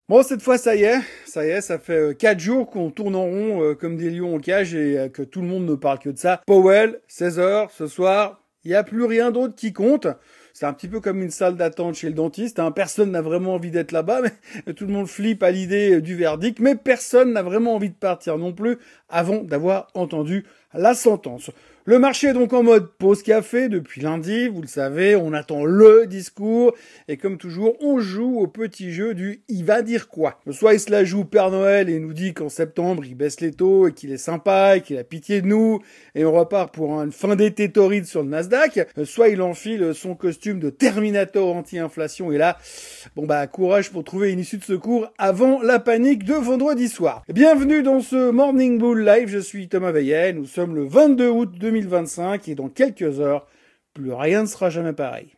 Bon, cette fois, ça y est, ça fait 4 jours qu'on tourne en rond comme des lions en cage et que tout le monde ne parle que de ça. Powell, 16h, ce soir, il n'y a plus rien d'autre qui compte. C'est un petit peu comme une salle d'attente chez le dentiste, hein. Personne n'a vraiment envie d'être là-bas, mais tout le monde flippe à l'idée du verdict, mais personne n'a vraiment envie de partir non plus avant d'avoir entendu la sentence. Le marché est donc en mode pause café depuis lundi, vous le savez, on attend le discours, et comme toujours, on joue au petit jeu du « il va dire quoi ». Soit il se la joue Père Noël et nous dit qu'en septembre, il baisse les taux, et qu'il est sympa, et qu'il a pitié de nous, et on repart pour une fin d'été torride sur le Nasdaq, soit il enfile son costume de Terminator anti-inflation, et là, courage pour trouver une issue de secours avant la panique de vendredi soir. Bienvenue dans ce Morning Bull Live, je suis Thomas Veillet, nous sommes le 22 août 2025 et dans quelques heures, plus rien ne sera jamais pareil.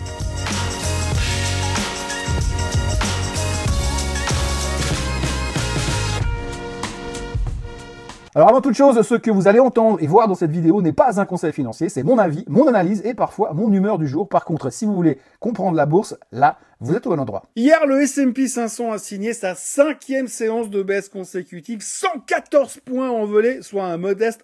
Alors avant toute chose, ce que vous allez entendre et voir dans cette vidéo n'est pas un conseil financier, c'est mon avis, mon analyse et parfois mon humeur du jour. Par contre, si vous voulez comprendre la bourse, là, vous êtes au bon endroit. Hier, le S&P 500 a signé sa 5e séance de baisse consécutive, 114 points envolés, soit un modeste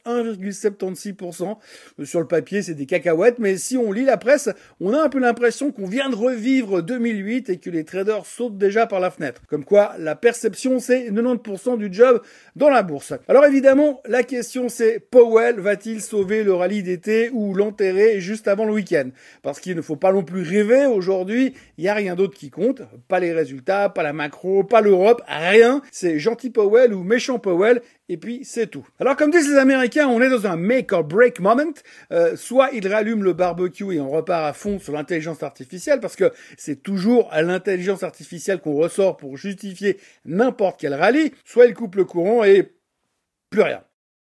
1,76%. Sur le papier, c'est des cacahuètes, mais si on lit la presse, on a un peu l'impression qu'on vient de revivre 2008 et que les traders sautent déjà par la fenêtre. Comme quoi, la perception, c'est 90% du job dans la bourse. Alors évidemment, la question c'est, Powell va-t-il sauver le rallye d'été ou l'enterrer juste avant le week-end? Parce qu'il ne faut pas non plus rêver, aujourd'hui, il n'y a rien d'autre qui compte, pas les résultats, pas la macro, pas l'Europe, rien, c'est gentil Powell ou méchant Powell, et puis c'est tout. Alors comme disent les Américains, on est dans un make or break moment, soit ils rallument le barbecue et on repart à fond sur l'intelligence artificielle, parce que c'est toujours à l'intelligence artificielle qu'on ressort pour justifier n'importe quel rallye, soit ils coupent le courant et plus rien.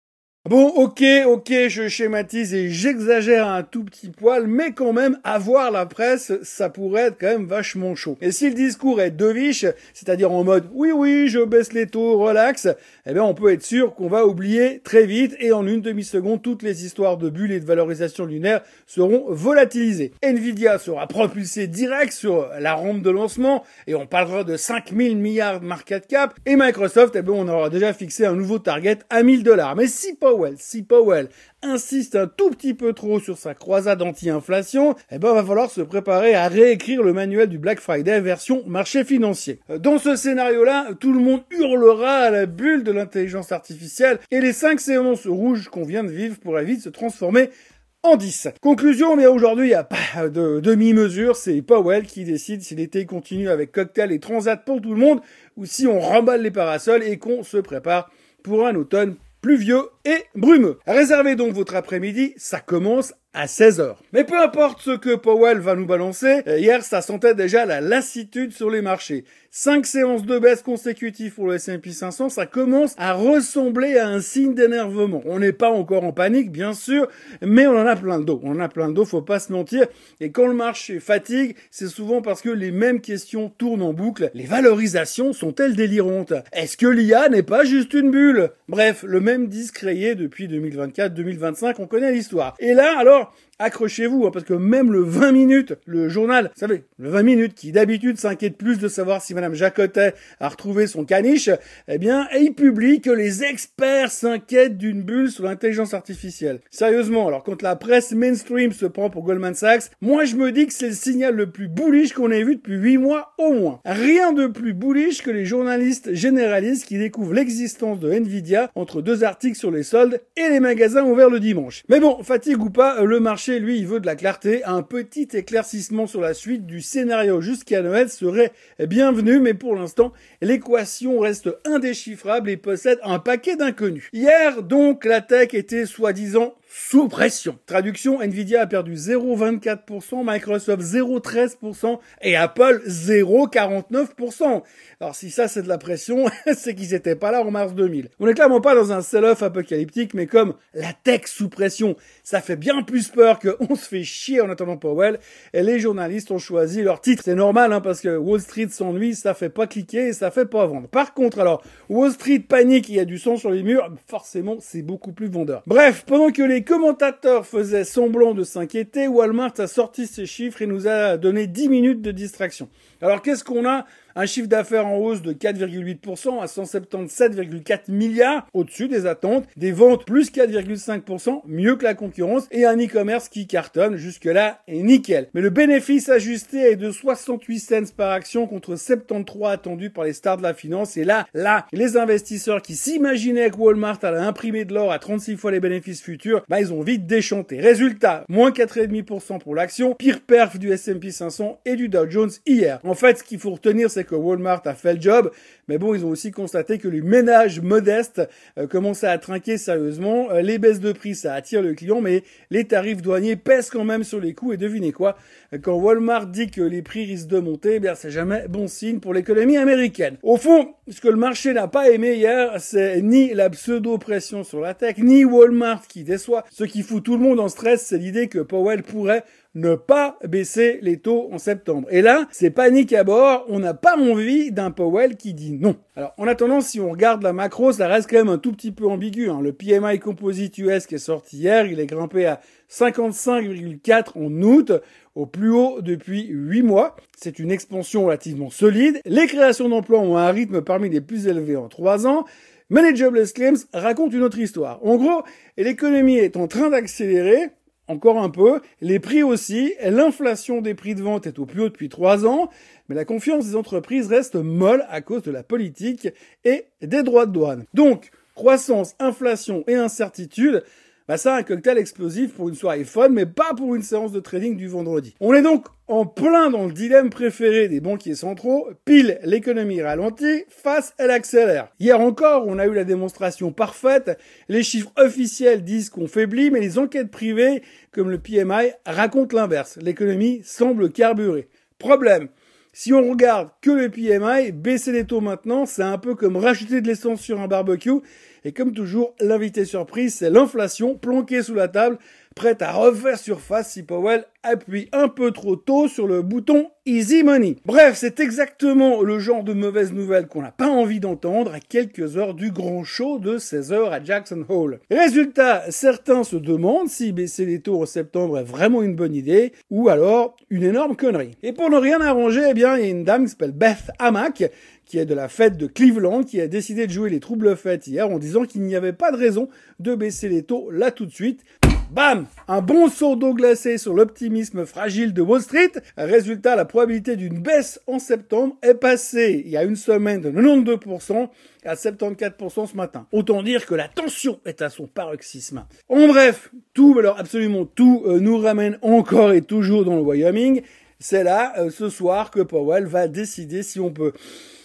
Bon, ok, je schématise et j'exagère un tout petit poil, mais quand même, avoir la presse, ça pourrait être quand même vachement chaud. Et si le discours est dovish, c'est-à-dire en mode « oui, je baisse les taux, relax », eh bien on peut être sûr qu'on va oublier très vite et en une demi-seconde, toutes les histoires de bulles et de valorisation lunaire seront volatilisées. Nvidia sera propulsé direct sur la rampe de lancement et on parlera de 5000 milliards de market cap, et Microsoft, eh bien on aura déjà fixé un nouveau target à $1000. Mais si Powell insiste un tout petit peu trop sur sa croisade anti-inflation, eh ben va falloir se préparer à réécrire le manuel du Black Friday version marché financier. Dans ce scénario-là, tout le monde hurlera à la bulle de l'intelligence artificielle et les 5 séances rouges qu'on vient de vivre pourraient vite se transformer en 10. Conclusion, mais aujourd'hui, il n'y a pas de demi-mesure, c'est Powell qui décide si l'été continue avec cocktail et transat pour tout le monde ou si on remballe les parasols et qu'on se prépare pour un automne pluvieux et brumeux. Réservez donc votre après-midi, ça commence à 16h. Mais peu importe ce que Powell va nous balancer, hier ça sentait déjà la lassitude sur les marchés. 5 séances de baisse consécutives pour le S&P 500, ça commence à ressembler à un signe d'énervement. On n'est pas encore en panique, bien sûr, mais on en a plein le dos. Faut pas se mentir. Et quand le marché fatigue, c'est souvent parce que les mêmes questions tournent en boucle. Les valorisations sont-elles délirantes? Est-ce que l'IA n'est pas juste une bulle? Bref, le même disque rayé depuis 2024-2025, on connaît l'histoire. Et là, alors, accrochez-vous, parce que même le 20 minutes, le journal, vous savez, le 20 minutes qui d'habitude s'inquiète plus de savoir si Madame Jacotet a retrouvé son caniche, eh bien, il publie que les experts s'inquiètent d'une bulle sur l'intelligence artificielle. Sérieusement, alors quand la presse mainstream se prend pour Goldman Sachs, moi je me dis que c'est le signal le plus bullish qu'on ait vu depuis 8 mois au moins. Rien de plus bullish que les journalistes généralistes qui découvrent l'existence de Nvidia entre 2 articles sur les soldes et les magasins ouverts le dimanche. Mais bon, fatigue ou pas, le marché, lui, il veut de la clarté. Un petit éclaircissement sur la suite du scénario jusqu'à Noël serait bienvenu, mais pour l'instant, l'équation reste indéchiffrable et possède un paquet d'inconnus. Hier, donc, la tech était soi-disant sous pression. Traduction, Nvidia a perdu 0,24%, Microsoft 0,13% et Apple 0,49%. Alors si ça c'est de la pression, c'est qu'ils étaient pas là en mars 2000. On n'est clairement pas dans un sell-off apocalyptique, mais comme la tech sous pression, ça fait bien plus peur que on se fait chier en attendant Powell, et les journalistes ont choisi leur titre. C'est normal, parce que Wall Street s'ennuie, ça fait pas cliquer et ça fait pas vendre. Par contre, alors, Wall Street panique, il y a du sang sur les murs, forcément c'est beaucoup plus vendeur. Bref, pendant que les commentateurs faisaient semblant de s'inquiéter, Walmart a sorti ses chiffres et nous a donné 10 minutes de distraction. Alors qu'est-ce qu'on a? Un chiffre d'affaires en hausse de 4,8% à 177,4 milliards, au-dessus des attentes. Des ventes plus 4,5%, mieux que la concurrence. Et un e-commerce qui cartonne jusque-là et nickel. Mais le bénéfice ajusté est de 68 cents par action contre 73 attendus par les stars de la finance. Et là, les investisseurs qui s'imaginaient que Walmart allait imprimer de l'or à 36 fois les bénéfices futurs, ils ont vite déchanté. Résultat, moins 4,5% pour l'action, pire perf du S&P 500 et du Dow Jones hier. En fait, ce qu'il faut retenir, c'est que Walmart a fait le job, mais bon, ils ont aussi constaté que les ménages modestes commençaient à trinquer sérieusement. Les baisses de prix, ça attire le client, mais les tarifs douaniers pèsent quand même sur les coûts. Et devinez quoi? Quand Walmart dit que les prix risquent de monter, c'est jamais bon signe pour l'économie américaine. Au fond, ce que le marché n'a pas aimé hier, c'est ni la pseudo-pression sur la tech, ni Walmart qui déçoit. Ce qui fout tout le monde en stress, c'est l'idée que Powell pourrait ne pas baisser les taux en septembre. Et là, c'est panique à bord, on n'a pas envie d'un Powell qui dit non. Alors, en attendant, si on regarde la macro, ça reste quand même un tout petit peu ambigu. Le PMI Composite US qui est sorti hier, il est grimpé à 55,4 en août, au plus haut depuis 8 mois. C'est une expansion relativement solide. Les créations d'emplois ont un rythme parmi les plus élevés en 3 ans. Mais les jobless claims racontent une autre histoire. En gros, l'économie est en train d'accélérer, encore un peu, les prix aussi, l'inflation des prix de vente est au plus haut depuis 3 ans, mais la confiance des entreprises reste molle à cause de la politique et des droits de douane. Donc, croissance, inflation et incertitude, ça a un cocktail explosif pour une soirée fun, mais pas pour une séance de trading du vendredi. On est donc en plein dans le dilemme préféré des banquiers centraux, pile l'économie ralentit, face elle accélère. Hier encore, on a eu la démonstration parfaite, les chiffres officiels disent qu'on faiblit, mais les enquêtes privées, comme le PMI, racontent l'inverse. L'économie semble carburer. Problème, si on regarde que le PMI, baisser les taux maintenant, c'est un peu comme rajouter de l'essence sur un barbecue. Et comme toujours, l'invité surprise, c'est l'inflation planquée sous la table, prête à refaire surface si Powell appuie un peu trop tôt sur le bouton Easy Money. Bref, c'est exactement le genre de mauvaise nouvelle qu'on n'a pas envie d'entendre à quelques heures du grand show de 16h à Jackson Hole. Résultat, certains se demandent si baisser les taux en septembre est vraiment une bonne idée ou alors une énorme connerie. Et pour ne rien arranger, il y a une dame qui s'appelle Beth Hamack, qui est de la Fed de Cleveland, qui a décidé de jouer les troubles fêtes hier en disant qu'il n'y avait pas de raison de baisser les taux là tout de suite. Bam! Un bon saut d'eau glacée sur l'optimisme fragile de Wall Street. Résultat, la probabilité d'une baisse en septembre est passée il y a une semaine de 92% à 74% ce matin. Autant dire que la tension est à son paroxysme. En bref, tout, alors absolument tout, nous ramène encore et toujours dans le Wyoming. C'est là, ce soir, que Powell va décider si on peut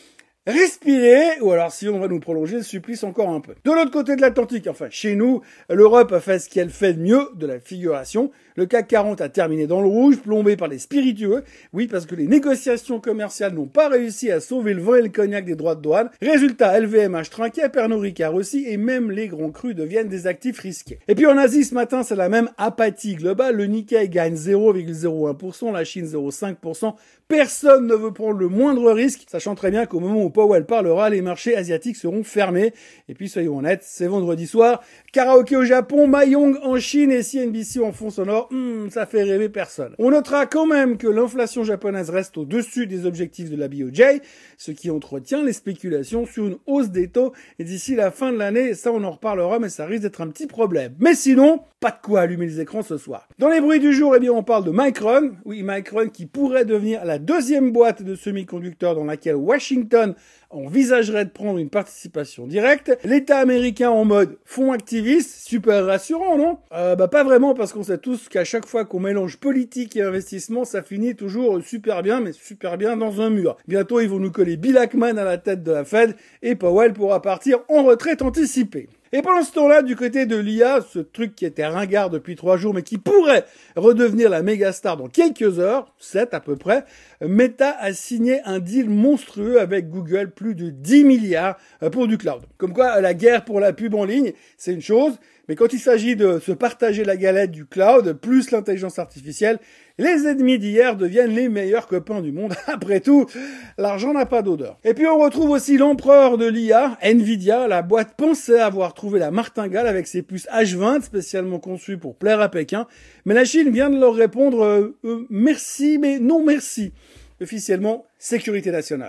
respirer, ou alors si on va nous prolonger le supplice encore un peu. De l'autre côté de l'Atlantique, enfin chez nous, l'Europe a fait ce qu'elle fait de mieux, de la figuration. Le CAC 40 a terminé dans le rouge, plombé par les spiritueux. Oui, parce que les négociations commerciales n'ont pas réussi à sauver le vin et le cognac des droits de douane. Résultat, LVMH trinquait, Pernod Ricard aussi, et même les grands crus deviennent des actifs risqués. Et puis en Asie, ce matin, c'est la même apathie globale. Le Nikkei gagne 0,01%, la Chine 0,5%. Personne ne veut prendre le moindre risque, sachant très bien qu'au moment où Powell parlera, les marchés asiatiques seront fermés. Et puis, soyons honnêtes, c'est vendredi soir. Karaoké au Japon, Mahjong en Chine et CNBC en fond sonore. Ça fait rêver personne. On notera quand même que l'inflation japonaise reste au-dessus des objectifs de la BOJ, ce qui entretient les spéculations sur une hausse des taux. Et d'ici la fin de l'année, ça on en reparlera, mais ça risque d'être un petit problème. Mais sinon, pas de quoi allumer les écrans ce soir. Dans les bruits du jour, on parle de Micron. Oui, Micron qui pourrait devenir la deuxième boîte de semi-conducteurs dans laquelle Washington envisagerait de prendre une participation directe. L'État américain en mode fonds activiste, super rassurant, non? Pas vraiment, parce qu'on sait tous qu'à chaque fois qu'on mélange politique et investissement, ça finit toujours super bien, mais super bien dans un mur. Bientôt, ils vont nous coller Bill Ackman à la tête de la Fed et Powell pourra partir en retraite anticipée. Et pendant ce temps-là, du côté de l'IA, ce truc qui était ringard depuis 3 jours, mais qui pourrait redevenir la méga star dans quelques heures, 7 à peu près, Meta a signé un deal monstrueux avec Google, plus de 10 milliards pour du cloud. Comme quoi, la guerre pour la pub en ligne, c'est une chose, mais quand il s'agit de se partager la galette du cloud, plus l'intelligence artificielle, les ennemis d'hier deviennent les meilleurs copains du monde. Après tout, l'argent n'a pas d'odeur. Et puis on retrouve aussi l'empereur de l'IA, Nvidia. La boîte pensait avoir trouvé la martingale avec ses puces H20 spécialement conçues pour plaire à Pékin. Mais la Chine vient de leur répondre merci, mais non merci. Officiellement, sécurité nationale.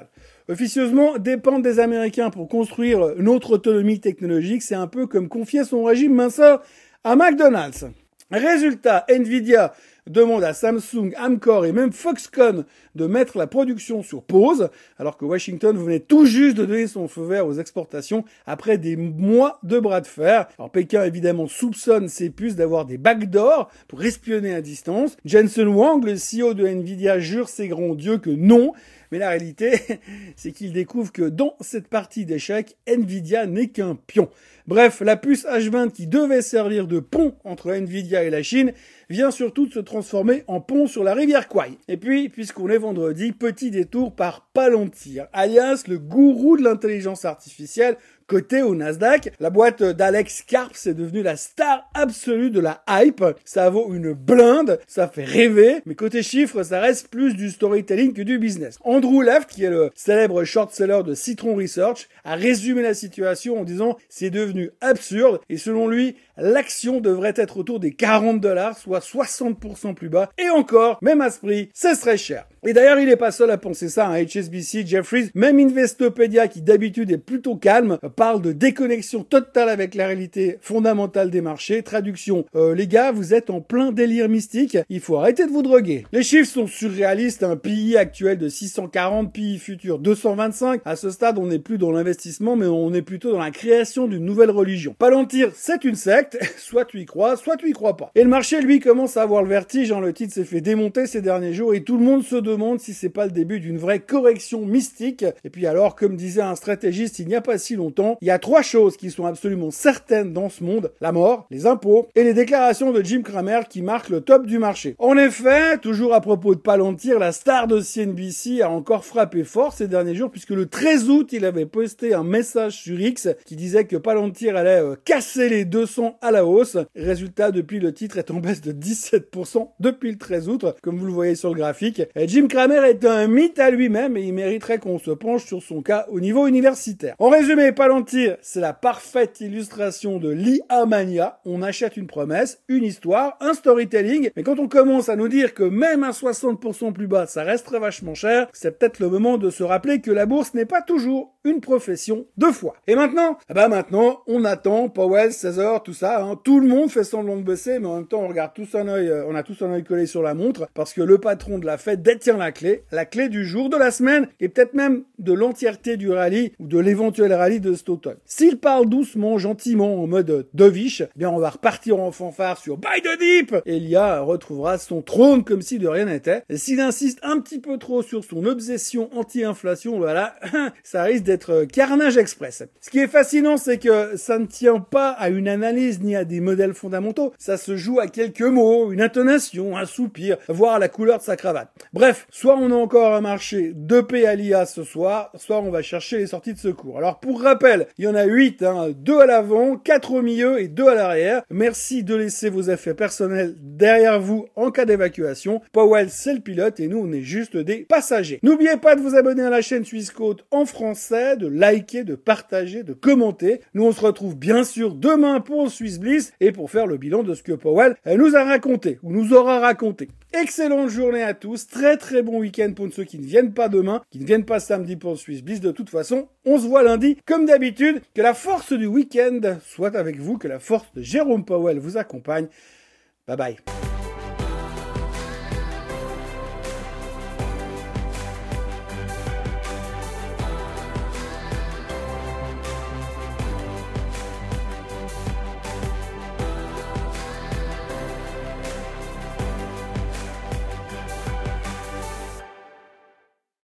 Officieusement, dépendre des Américains pour construire notre autonomie technologique, c'est un peu comme confier son régime minceur à McDonald's. Résultat, Nvidia demande à Samsung, Amkor et même Foxconn de mettre la production sur pause, alors que Washington venait tout juste de donner son feu vert aux exportations après des mois de bras de fer. Alors Pékin évidemment soupçonne ces puces d'avoir des backdoors pour espionner à distance. Jensen Huang, le CEO de Nvidia, jure ses grands dieux que non. Mais la réalité, c'est qu'il découvre que dans cette partie d'échecs, Nvidia n'est qu'un pion. Bref, la puce H20 qui devait servir de pont entre Nvidia et la Chine vient surtout de se transformer en pont sur la rivière Kwai. Et puis, puisqu'on est vendredi, petit détour par Palantir, alias le gourou de l'intelligence artificielle, coté au Nasdaq. La boîte d'Alex Karp, c'est devenu la star absolue de la hype. Ça vaut une blinde, ça fait rêver, mais côté chiffres, ça reste plus du storytelling que du business. Andrew Left, qui est le célèbre short-seller de Citron Research, a résumé la situation en disant « c'est devenu absurde » et selon lui, l'action devrait être autour des $40, soit 60% plus bas. Et encore, même à ce prix, ce serait cher. Et d'ailleurs, il n'est pas seul à penser ça, hein. HSBC, Jefferies, même Investopedia, qui d'habitude est plutôt calme, parle de déconnexion totale avec la réalité fondamentale des marchés. Traduction, les gars, vous êtes en plein délire mystique, il faut arrêter de vous droguer. Les chiffres sont surréalistes, un PI actuel de 640, PI futur 225. À ce stade, on n'est plus dans l'investissement, mais on est plutôt dans la création d'une nouvelle religion. Palantir, c'est une secte, soit tu y crois pas. Et le marché, lui, commence à avoir le vertige, hein. Le titre s'est fait démonter ces derniers jours et tout le monde se demande si c'est pas le début d'une vraie correction mystique. Et puis alors, comme disait un stratégiste il n'y a pas si longtemps, il y a 3 choses qui sont absolument certaines dans ce monde: la mort, les impôts et les déclarations de Jim Cramer qui marquent le top du marché. En effet, toujours à propos de Palantir, la star de CNBC a encore frappé fort ces derniers jours puisque le 13 août, il avait posté un message sur X qui disait que Palantir allait casser les 200 à la hausse. Résultat, depuis, le titre est en baisse de 17% depuis le 13 août, comme vous le voyez sur le graphique. Et Jim Cramer est un mythe à lui-même et il mériterait qu'on se penche sur son cas au niveau universitaire. En résumé, Palantir, c'est la parfaite illustration de l'IA mania. On achète une promesse, une histoire, un storytelling, mais quand on commence à nous dire que même à 60% plus bas, ça resterait vachement cher, c'est peut-être le moment de se rappeler que la bourse n'est pas toujours une profession de foi. Et maintenant, maintenant, on attend Powell, 16h, tout ça, hein. Tout le monde fait semblant de bosser, mais en même temps, on regarde tous un œil, on a tous un œil collé sur la montre, parce que le patron de la Fed détient la clé du jour, de la semaine, et peut-être même de l'entièreté du rallye, ou de l'éventuel rallye de cet automne. S'il parle doucement, gentiment, en mode dovish, eh bien, on va repartir en fanfare sur Buy the Dip, et l'IA retrouvera son trône comme si de rien n'était. Et s'il insiste un petit peu trop sur son obsession anti-inflation, voilà, ça risque d'être carnage express. Ce qui est fascinant, c'est que ça ne tient pas à une analyse ni à des modèles fondamentaux. Ça se joue à quelques mots, une intonation, un soupir, voire à la couleur de sa cravate. Bref, soit on a encore un marché dopé à l'IA ce soir, soit on va chercher les sorties de secours. Alors pour rappel, il y en a 8, 2 à l'avant, 4 au milieu et 2 à l'arrière. Merci de laisser vos effets personnels derrière vous en cas d'évacuation. Powell, c'est le pilote et nous, on est juste des passagers. N'oubliez pas de vous abonner à la chaîne Swissquote en français, de liker, de partager, de commenter. Nous, on se retrouve bien sûr demain pour Swiss Bliss et pour faire le bilan de ce que Powell nous a raconté, ou nous aura raconté. Excellente journée à tous, très très bon week-end pour ceux qui ne viennent pas demain, qui ne viennent pas samedi pour Swiss Bliss. De toute façon, on se voit lundi comme d'habitude. Que la force du week-end soit avec vous, que la force de Jérôme Powell vous accompagne. Bye bye.